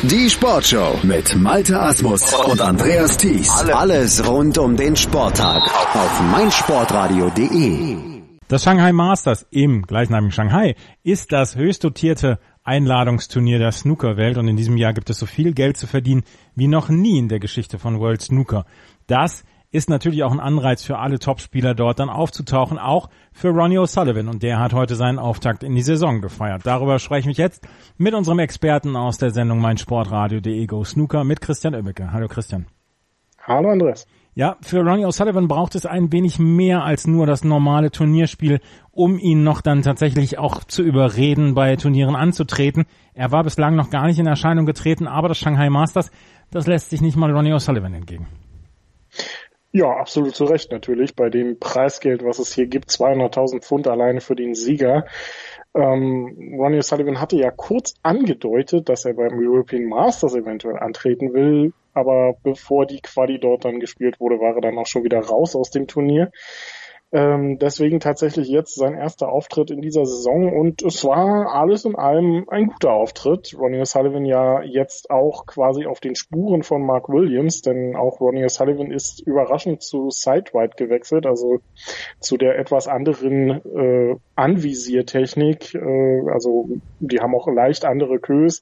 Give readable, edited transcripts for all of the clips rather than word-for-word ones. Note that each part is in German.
Die Sportshow mit Malte Asmus und Andreas Thies. Alles rund um den Sporttag auf meinsportradio.de. Das Shanghai Masters im gleichnamigen Shanghai ist das höchst dotierte Einladungsturnier der Snookerwelt und in diesem Jahr gibt es so viel Geld zu verdienen wie noch nie in der Geschichte von World Snooker. Das ist natürlich auch ein Anreiz für alle Topspieler dort dann aufzutauchen, auch für Ronnie O'Sullivan, und der hat heute seinen Auftakt in die Saison gefeiert. Darüber spreche ich jetzt mit unserem Experten aus der Sendung meinsportradio.de Go Snooker mit Christian Oemmeke. Hallo Christian. Hallo Andreas. Ja, für Ronnie O'Sullivan braucht es ein wenig mehr als nur das normale Turnierspiel, um ihn noch dann tatsächlich auch zu überreden, bei Turnieren anzutreten. Er war bislang noch gar nicht in Erscheinung getreten, aber das Shanghai Masters, das lässt sich nicht mal Ronnie O'Sullivan entgegen. Ja, absolut zu Recht natürlich. Bei dem Preisgeld, was es hier gibt, 200.000 Pfund alleine für den Sieger. Ronnie O'Sullivan hatte ja kurz angedeutet, dass er beim European Masters eventuell antreten will, aber bevor die Quali dort dann gespielt wurde, war er dann auch schon wieder raus aus dem Turnier. Deswegen tatsächlich jetzt sein erster Auftritt in dieser Saison und es war alles in allem ein guter Auftritt. Ronnie O'Sullivan ja jetzt auch quasi auf den Spuren von Mark Williams, denn auch Ronnie O'Sullivan ist überraschend zu Side-Wide gewechselt, also zu der etwas anderen Anvisiertechnik. Also die haben auch leicht andere Queues.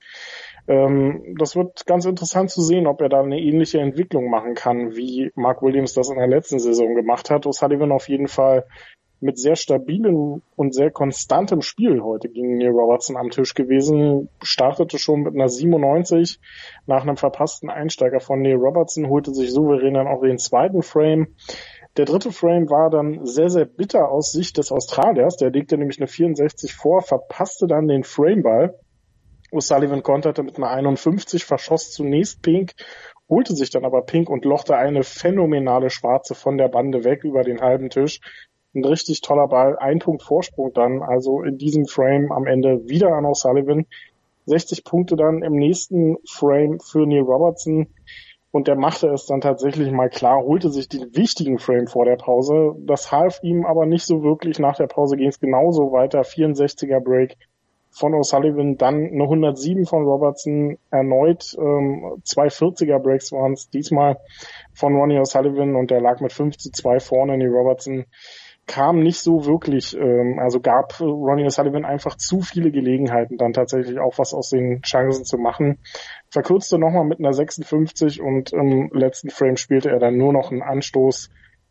Das wird ganz interessant zu sehen, ob er da eine ähnliche Entwicklung machen kann, wie Mark Williams das in der letzten Saison gemacht hat. O'Sullivan auf jeden Fall mit sehr stabilem und sehr konstantem Spiel heute gegen Neil Robertson am Tisch gewesen. Startete schon mit einer 97 nach einem verpassten Einsteiger von Neil Robertson, holte sich souverän dann auch den zweiten Frame. Der dritte Frame war dann sehr, sehr bitter aus Sicht des Australiers. Der legte nämlich eine 64 vor, verpasste dann den Frameball. O'Sullivan konterte mit einer 51, verschoss zunächst Pink, holte sich dann aber Pink und lochte eine phänomenale Schwarze von der Bande weg über den halben Tisch. Ein richtig toller Ball, 1 Punkt Vorsprung dann, also in diesem Frame am Ende wieder an O'Sullivan. 60 Punkte dann im nächsten Frame für Neil Robertson und der machte es dann tatsächlich mal klar, holte sich den wichtigen Frame vor der Pause. Das half ihm aber nicht so wirklich, nach der Pause ging es genauso weiter, 64er Break von O'Sullivan, dann eine 107 von Robertson, erneut 2 40er Breaks waren es diesmal von Ronnie O'Sullivan und der lag mit 5:2 vorne. Die Robertson kam nicht so wirklich, also gab Ronnie O'Sullivan einfach zu viele Gelegenheiten, dann tatsächlich auch was aus den Chancen zu machen. Verkürzte nochmal mit einer 56 und im letzten Frame spielte er dann nur noch einen Anstoß,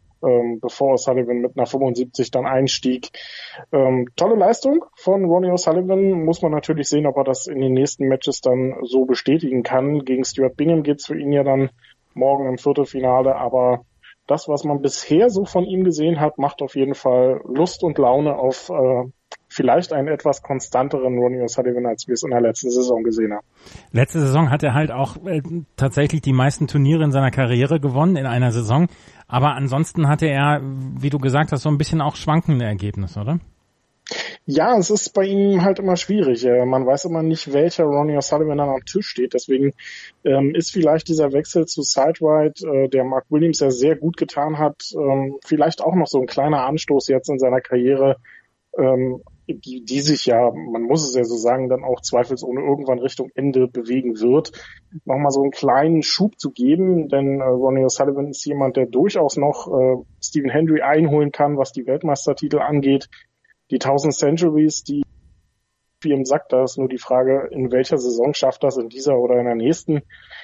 bevor O'Sullivan mit einer 75 dann einstieg. Tolle Leistung von Ronnie O'Sullivan. Muss man natürlich sehen, ob er das in den nächsten Matches dann so bestätigen kann. Gegen Stuart Bingham geht's für ihn ja dann morgen im Viertelfinale, aber das, was man bisher so von ihm gesehen hat, macht auf jeden Fall Lust und Laune auf vielleicht einen etwas konstanteren Ronnie O'Sullivan, als wir es in der letzten Saison gesehen haben. Letzte Saison hat er halt auch tatsächlich die meisten Turniere in seiner Karriere gewonnen in einer Saison, aber ansonsten hatte er, wie du gesagt hast, so ein bisschen auch schwankende Ergebnisse, oder? Ja, es ist bei ihm halt immer schwierig. Man weiß immer nicht, welcher Ronnie O'Sullivan dann am Tisch steht. Deswegen ist vielleicht dieser Wechsel zu Side-Wide, der Mark Williams ja sehr gut getan hat, vielleicht auch noch so ein kleiner Anstoß jetzt in seiner Karriere, die sich ja, man muss es ja so sagen, dann auch zweifelsohne irgendwann Richtung Ende bewegen wird, nochmal so einen kleinen Schub zu geben, denn Ronnie O'Sullivan ist jemand, der durchaus noch Stephen Hendry einholen kann, was die Weltmeistertitel angeht. Die 1000 Centuries, die wie im Sack, da ist nur die Frage, in welcher Saison schafft das, in dieser oder in der nächsten.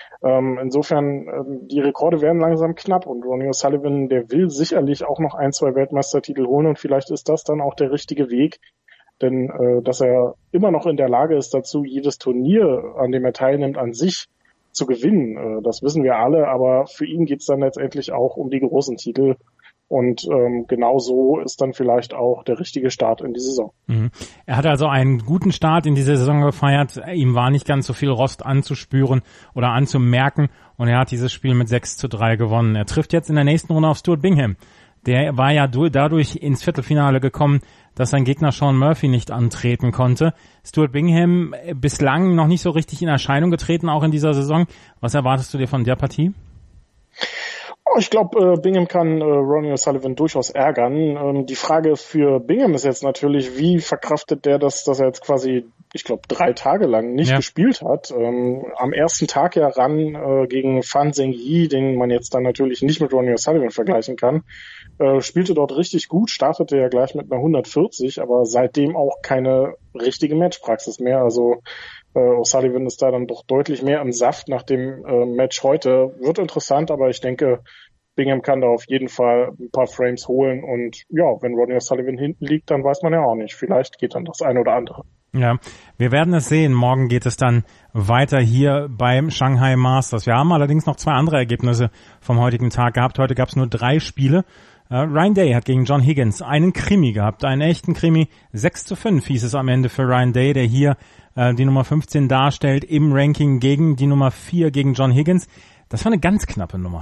Insofern, die Rekorde werden langsam knapp und Ronnie O'Sullivan, der will sicherlich auch noch 1, 2 Weltmeistertitel holen und vielleicht ist das dann auch der richtige Weg, denn dass er immer noch in der Lage ist dazu, jedes Turnier, an dem er teilnimmt, an sich zu gewinnen, das wissen wir alle, aber für ihn geht's dann letztendlich auch um die großen Titel. Und genau so ist dann vielleicht auch der richtige Start in die Saison. Mhm. Er hatte also einen guten Start in diese Saison gefeiert. Ihm war nicht ganz so viel Rost anzuspüren oder anzumerken. Und er hat dieses Spiel mit 6:3 gewonnen. Er trifft jetzt in der nächsten Runde auf Stuart Bingham. Der war ja dadurch ins Viertelfinale gekommen, dass sein Gegner Sean Murphy nicht antreten konnte. Stuart Bingham bislang noch nicht so richtig in Erscheinung getreten, auch in dieser Saison. Was erwartest du dir von der Partie? Ich glaube, Bingham kann Ronnie O'Sullivan durchaus ärgern. Die Frage für Bingham ist jetzt natürlich, wie verkraftet der das, dass er jetzt quasi, ich glaube, 3 Tage lang nicht gespielt hat. Am ersten Tag ja ran gegen Fan Zhengyi, den man jetzt dann natürlich nicht mit Ronnie O'Sullivan vergleichen kann. Spielte dort richtig gut, startete ja gleich mit einer 140, aber seitdem auch keine richtige Matchpraxis mehr. Also O'Sullivan ist da dann doch deutlich mehr im Saft nach dem Match heute. Wird interessant, aber ich denke, Bingham kann da auf jeden Fall ein paar Frames holen und ja, wenn Ronnie O'Sullivan hinten liegt, dann weiß man ja auch nicht. Vielleicht geht dann das eine oder andere. Ja, wir werden es sehen. Morgen geht es dann weiter hier beim Shanghai Masters. Wir haben allerdings noch 2 andere Ergebnisse vom heutigen Tag gehabt. Heute gab es nur 3 Spiele. Ryan Day hat gegen John Higgins einen Krimi gehabt, einen echten Krimi. 6-5 hieß es am Ende für Ryan Day, der hier die Nummer 15 darstellt im Ranking gegen die Nummer 4 gegen John Higgins. Das war eine ganz knappe Nummer.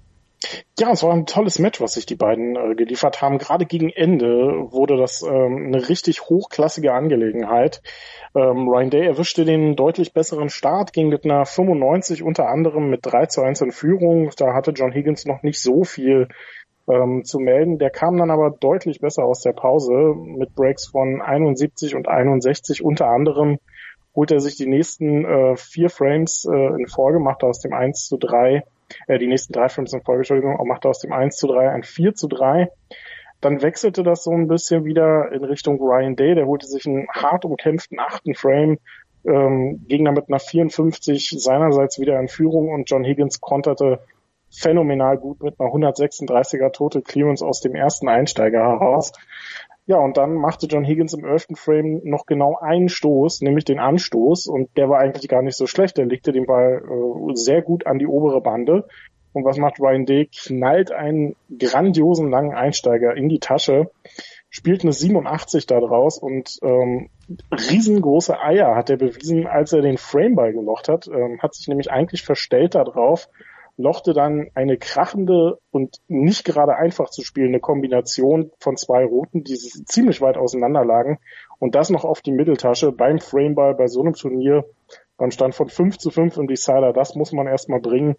Ja, es war ein tolles Match, was sich die beiden geliefert haben. Gerade gegen Ende wurde das eine richtig hochklassige Angelegenheit. Ryan Day erwischte den deutlich besseren Start, ging mit einer 95 unter anderem mit 3-1 in Führung. Da hatte John Higgins noch nicht so viel zu melden. Der kam dann aber deutlich besser aus der Pause mit Breaks von 71 und 61 unter anderem. Holt er sich die nächsten 4 Frames in Folge, macht aus dem 1-3, die nächsten 3 Frames in Folge, Entschuldigung, macht aus dem 1-3 ein 4-3. Dann wechselte das so ein bisschen wieder in Richtung Ryan Day, der holte sich einen hart umkämpften 8. Frame, ging dann mit einer 54 seinerseits wieder in Führung und John Higgins konterte phänomenal gut mit einer 136er Total Clearance aus dem ersten Einsteiger heraus. Ja, und dann machte John Higgins im 11. Frame noch genau einen Stoß, nämlich den Anstoß, und der war eigentlich gar nicht so schlecht. Er legte den Ball sehr gut an die obere Bande. Und was macht Ryan Day? Knallt einen grandiosen langen Einsteiger in die Tasche, spielt eine 87 da draus und riesengroße Eier hat er bewiesen, als er den Frameball gelocht hat. Hat sich nämlich eigentlich verstellt da drauf, lochte dann eine krachende und nicht gerade einfach zu spielende Kombination von 2 Routen, die ziemlich weit auseinander lagen, und das noch auf die Mitteltasche beim Frameball bei so einem Turnier beim Stand von 5-5 im Decider. Das muss man erstmal bringen.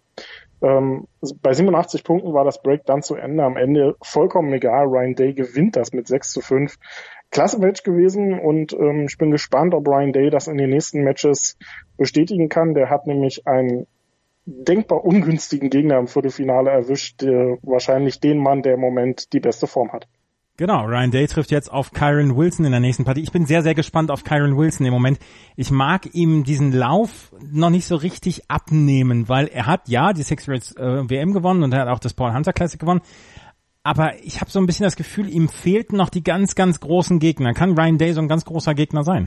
Bei 87 Punkten war das Break dann zu Ende. Am Ende vollkommen egal. Ryan Day gewinnt das mit 6-5. Klasse Match gewesen, und ich bin gespannt, ob Ryan Day das in den nächsten Matches bestätigen kann. Der hat nämlich einen denkbar ungünstigen Gegner im Viertelfinale erwischt, wahrscheinlich den Mann, der im Moment die beste Form hat. Genau, Ryan Day trifft jetzt auf Kyron Wilson in der nächsten Partie. Ich bin sehr, sehr gespannt auf Kyron Wilson im Moment. Ich mag ihm diesen Lauf noch nicht so richtig abnehmen, weil er hat ja die Six Race WM gewonnen und er hat auch das Paul Hunter Classic gewonnen. Aber ich habe so ein bisschen das Gefühl, ihm fehlten noch die ganz, ganz großen Gegner. Kann Ryan Day so ein ganz großer Gegner sein?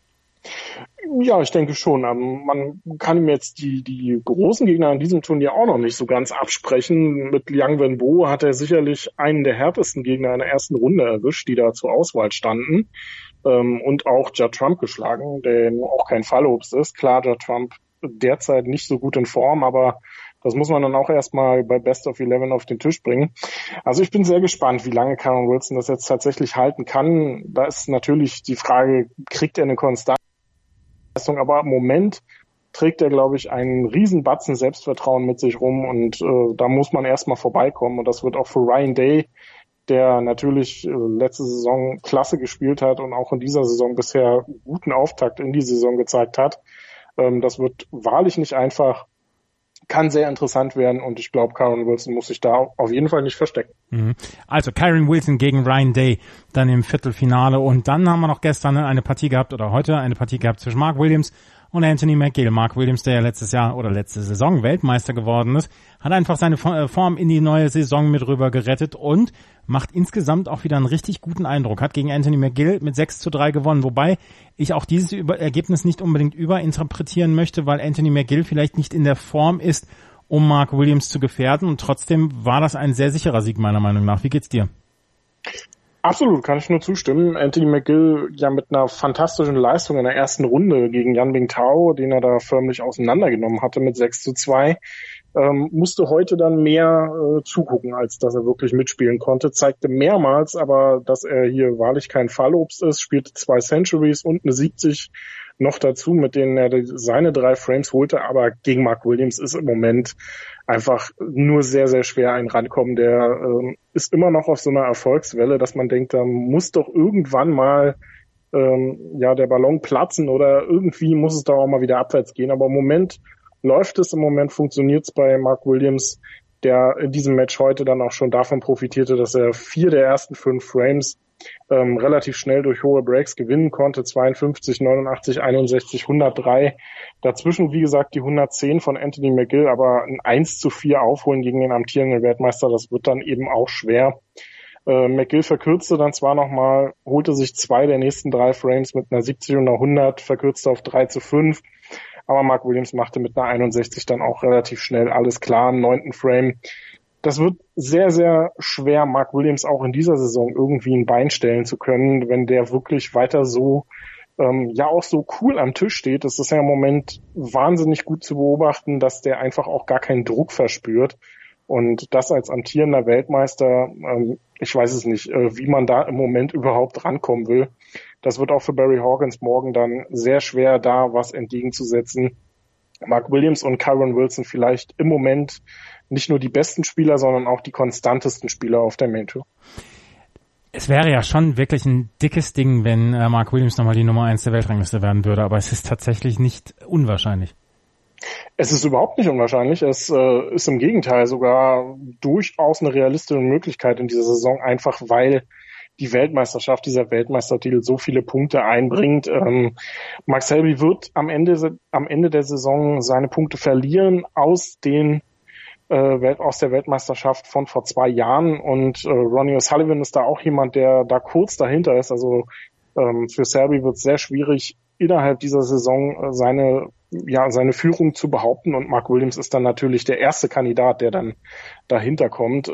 Ja, ich denke schon. Man kann ihm jetzt die großen Gegner an diesem Turnier auch noch nicht so ganz absprechen. Mit Liang Wenbo hat er sicherlich einen der härtesten Gegner in der ersten Runde erwischt, die da zur Auswahl standen. Und auch Judd Trump geschlagen, der auch kein Fallobst ist. Klar, Judd Trump derzeit nicht so gut in Form, aber das muss man dann auch erstmal bei Best of 11 auf den Tisch bringen. Also ich bin sehr gespannt, wie lange Kyron Wilson das jetzt tatsächlich halten kann. Da ist natürlich die Frage, kriegt er eine Konstante? Aber im Moment trägt er, glaube ich, einen riesen Batzen Selbstvertrauen mit sich rum, und da muss man erstmal vorbeikommen, und das wird auch für Ryan Day, der natürlich letzte Saison klasse gespielt hat und auch in dieser Saison bisher guten Auftakt in die Saison gezeigt hat. Das wird wahrlich nicht einfach, kann sehr interessant werden, und ich glaube, Kyron Wilson muss sich da auf jeden Fall nicht verstecken. Also Kyron Wilson gegen Ryan Day dann im Viertelfinale, und dann haben wir noch gestern eine Partie gehabt, oder heute eine Partie gehabt zwischen Mark Williams und Anthony McGill. Mark Williams, der ja letztes Jahr oder letzte Saison Weltmeister geworden ist, hat einfach seine Form in die neue Saison mit rüber gerettet und macht insgesamt auch wieder einen richtig guten Eindruck. Hat gegen Anthony McGill mit 6-3 gewonnen, wobei ich auch dieses Ergebnis nicht unbedingt überinterpretieren möchte, weil Anthony McGill vielleicht nicht in der Form ist, um Mark Williams zu gefährden, und trotzdem war das ein sehr sicherer Sieg meiner Meinung nach. Wie geht's dir? Absolut, kann ich nur zustimmen. Anthony McGill ja mit einer fantastischen Leistung in der ersten Runde gegen Yan Bingtao, den er da förmlich auseinandergenommen hatte mit 6-2, musste heute dann mehr zugucken, als dass er wirklich mitspielen konnte. Zeigte mehrmals aber, dass er hier wahrlich kein Fallobst ist, spielte 2 Centuries und eine 70 noch dazu, mit denen er seine 3 Frames holte, aber gegen Mark Williams ist im Moment einfach nur sehr, sehr schwer ein Rankommen. Der ist immer noch auf so einer Erfolgswelle, dass man denkt, da muss doch irgendwann mal der Ballon platzen oder irgendwie muss es da auch mal wieder abwärts gehen. Aber im Moment läuft es, im Moment funktioniert es bei Mark Williams, der in diesem Match heute dann auch schon davon profitierte, dass er 4 der ersten 5 Frames relativ schnell durch hohe Breaks gewinnen konnte. 52, 89, 61, 103. Dazwischen, wie gesagt, die 110 von Anthony McGill, aber ein 1:4 aufholen gegen den amtierenden Weltmeister, das wird dann eben auch schwer. McGill verkürzte dann zwar nochmal, holte sich 2 der nächsten 3 Frames mit einer 70 und einer 100, verkürzte auf 3:5, aber Mark Williams machte mit einer 61 dann auch relativ schnell alles klar, im 9. Frame. Das wird sehr, sehr schwer, Mark Williams auch in dieser Saison irgendwie ein Bein stellen zu können, wenn der wirklich weiter so auch so cool am Tisch steht. Das ist ja im Moment wahnsinnig gut zu beobachten, dass der einfach auch gar keinen Druck verspürt. Und das als amtierender Weltmeister, ich weiß es nicht, wie man da im Moment überhaupt rankommen will. Das wird auch für Barry Hawkins morgen dann sehr schwer, da was entgegenzusetzen. Mark Williams und Kyron Wilson vielleicht im Moment nicht nur die besten Spieler, sondern auch die konstantesten Spieler auf der Main Tour. Es wäre ja schon wirklich ein dickes Ding, wenn Mark Williams nochmal die Nummer 1 der Weltrangliste werden würde, aber es ist tatsächlich nicht unwahrscheinlich. Es ist überhaupt nicht unwahrscheinlich. Es ist im Gegenteil sogar durchaus eine realistische Möglichkeit in dieser Saison, einfach weil die Weltmeisterschaft, dieser Weltmeistertitel so viele Punkte einbringt. Mark Selby wird am Ende der Saison seine Punkte verlieren aus der Weltmeisterschaft von vor 2 Jahren und Ronnie O'Sullivan ist da auch jemand, der da kurz dahinter ist. Also für Selby wird es sehr schwierig, innerhalb dieser Saison seine Führung zu behaupten und Mark Williams ist dann natürlich der erste Kandidat, der dann dahinter kommt.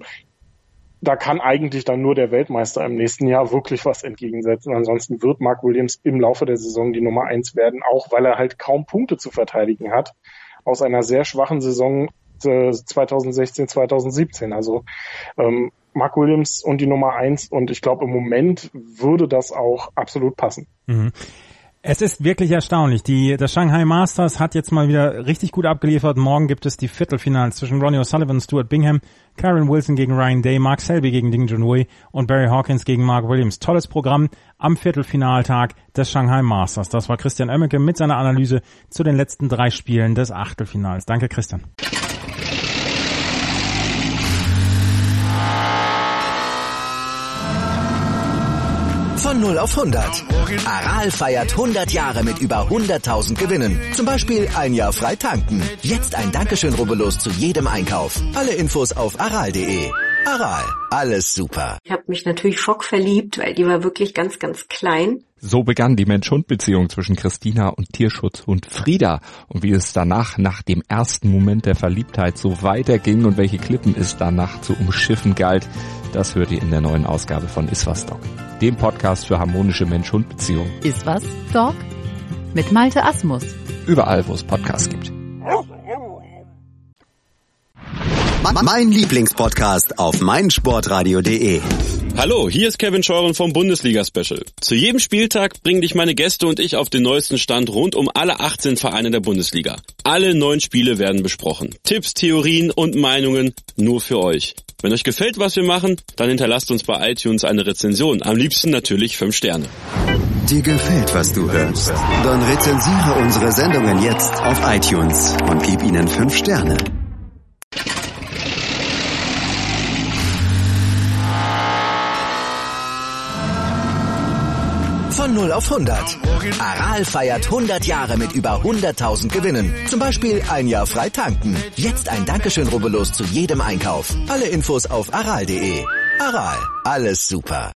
Da kann eigentlich dann nur der Weltmeister im nächsten Jahr wirklich was entgegensetzen. Ansonsten wird Mark Williams im Laufe der Saison die Nummer 1 werden, auch weil er halt kaum Punkte zu verteidigen hat aus einer sehr schwachen Saison 2016, 2017. Also Mark Williams und die Nummer 1 und ich glaube im Moment würde das auch absolut passen. Mhm. Es ist wirklich erstaunlich. Das Shanghai Masters hat jetzt mal wieder richtig gut abgeliefert. Morgen gibt es die Viertelfinals zwischen Ronnie O'Sullivan, Stuart Bingham, Kyron Wilson gegen Ryan Day, Mark Selby gegen Ding Junhui und Barry Hawkins gegen Mark Williams. Tolles Programm am Viertelfinaltag des Shanghai Masters. Das war Christian Oemmeke mit seiner Analyse zu den letzten 3 Spielen des Achtelfinals. Danke, Christian. Von 0 auf 100. Aral feiert 100 Jahre mit über 100.000 Gewinnen. Zum Beispiel ein Jahr frei tanken. Jetzt ein Dankeschön, rubbellos zu jedem Einkauf. Alle Infos auf aral.de. Aral, alles super. Ich habe mich natürlich schockverliebt, weil die war wirklich ganz, ganz klein. So begann die Mensch-Hund-Beziehung zwischen Christina und Tierschutzhund Frieda. Und wie es danach, nach dem ersten Moment der Verliebtheit, so weiterging und welche Klippen es danach zu umschiffen galt, das hört ihr in der neuen Ausgabe von Iswas Dog, dem Podcast für harmonische Mensch-Hund-Beziehungen. Iswas Dog mit Malte Asmus. Überall, wo es Podcasts gibt. Mein Lieblingspodcast auf meinsportradio.de. Hallo, hier ist Kevin Scheuren vom Bundesliga-Special. Zu jedem Spieltag bringen dich meine Gäste und ich auf den neuesten Stand rund um alle 18 Vereine der Bundesliga. Alle 9 Spiele werden besprochen. Tipps, Theorien und Meinungen nur für euch. Wenn euch gefällt, was wir machen, dann hinterlasst uns bei iTunes eine Rezension. Am liebsten natürlich 5 Sterne. Dir gefällt, was du hörst? Dann rezensiere unsere Sendungen jetzt auf iTunes und gib ihnen 5 Sterne. Von 0 auf 100. Aral feiert 100 Jahre mit über 100.000 Gewinnen. Zum Beispiel ein Jahr frei tanken. Jetzt ein Dankeschön, rubbellos zu jedem Einkauf. Alle Infos auf aral.de. Aral, alles super.